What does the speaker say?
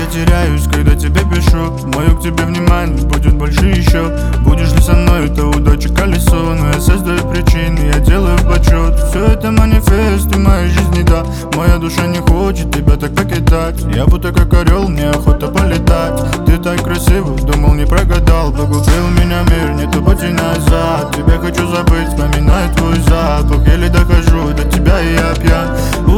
теряюсь, когда тебе пишу. Мое к тебе внимание будет больше еще. Будешь ли со мной, это удача колесо. Но я создаю причины, я делаю почет. Все это манифест в моей жизни, да. Моя душа не хочет тебя так покидать. Я будто как орел, мне охота полетать. Ты так красиво, думал не прогадал. Погубил меня мир, нету пути назад. Тебя хочу забыть, вспоминаю твой запах. Еле дохожу до тебя и я пьян.